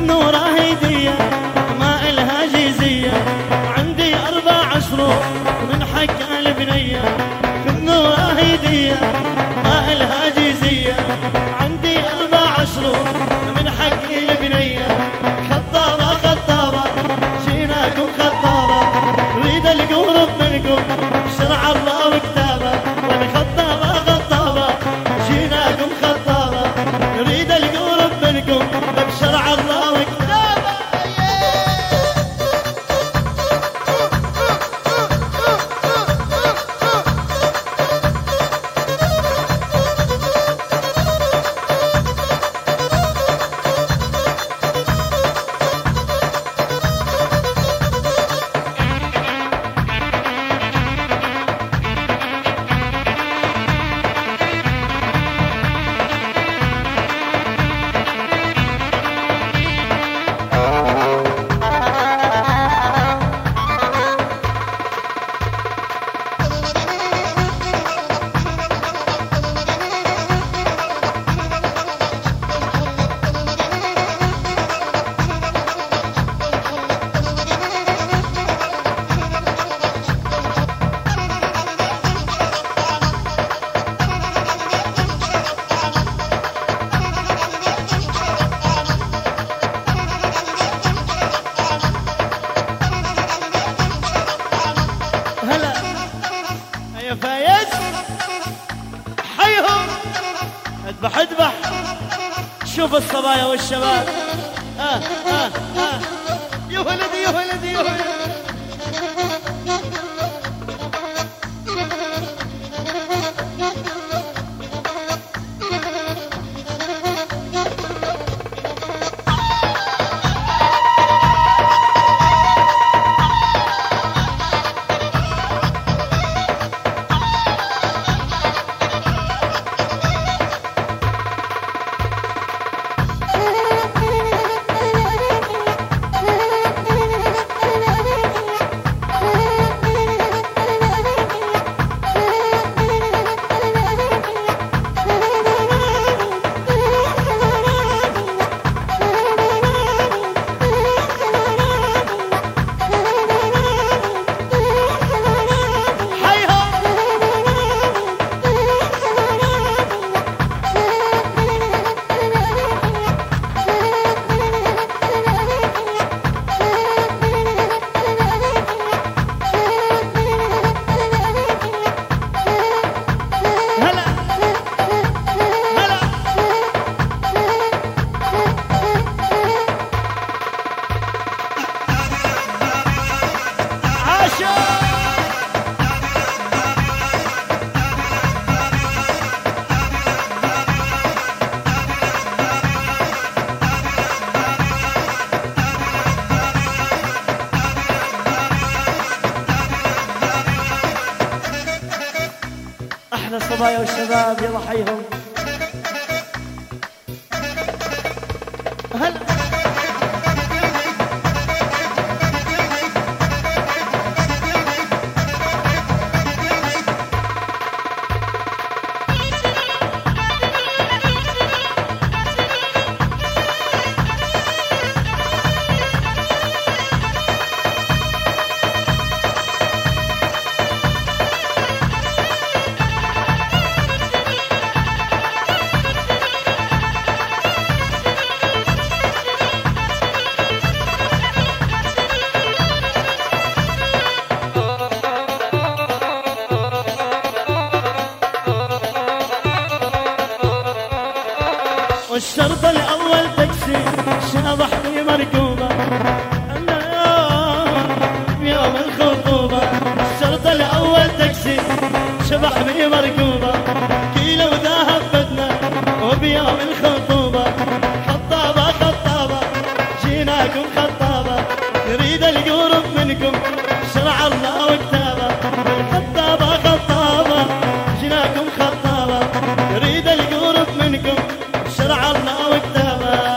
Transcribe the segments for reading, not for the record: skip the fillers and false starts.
النورة هدية ما إلها جيزية، عندي 4 شروط من حق البنية. في النورة هدية ما إلها جيزية، عندي 4 شروط من حق البنية. خطابة خطابة جيناكم خطابة، نريد القرب منكم بشرع الله وكتابه. والخطابة خطابة جيناكم خطابة، نريد القرب منكم بشرع الله وكتابه. يا فايز حيهم اذبح اذبح. شوف الصبايا والشباب. يا ولدي يا ولدي يا ولدي. احلى الصبايا والشباب يلا حيهم. هلا والشرط الأول تكسي شبح لي مركوبة يوم الخطوبة. الشرط الأول تكسي شبح لي مركوبة، كيلو ذهب بدنا وبيوم الخطوبة. خطابة خطابة جيناكم خطابة، نريد القرب منكم شرع الله وكتابه. خطابة خطابة جيناكم خطابة، نريد القرب منكم شرع الله وكتابه.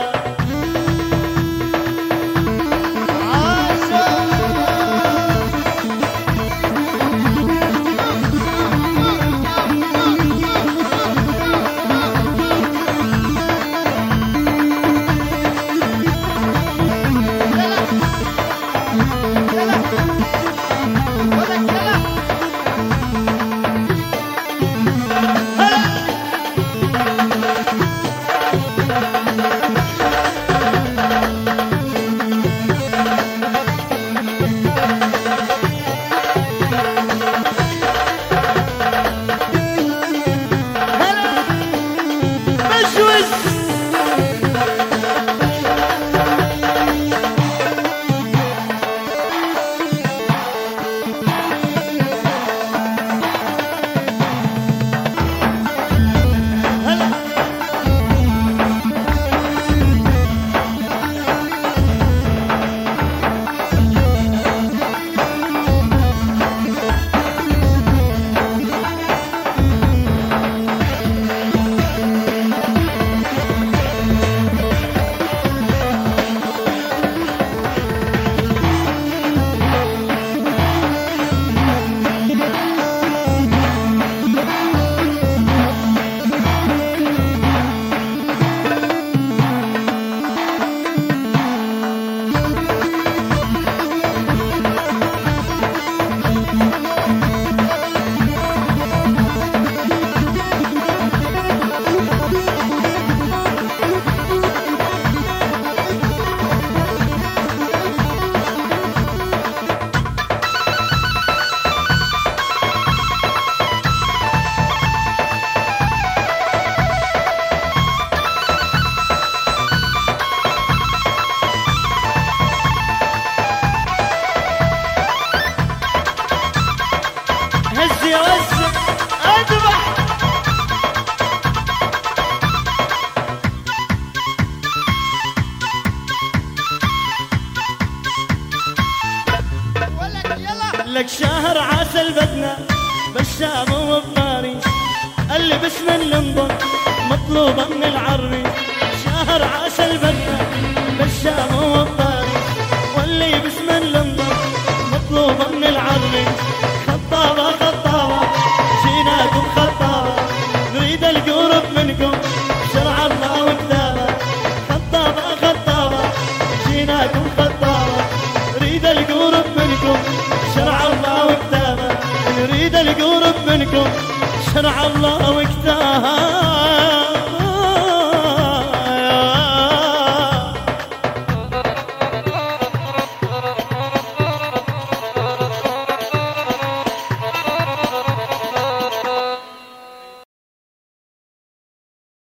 حق شهر عسل بدنا بالشام وبباريس، اللي باسم النظر مطلوبة من العريس.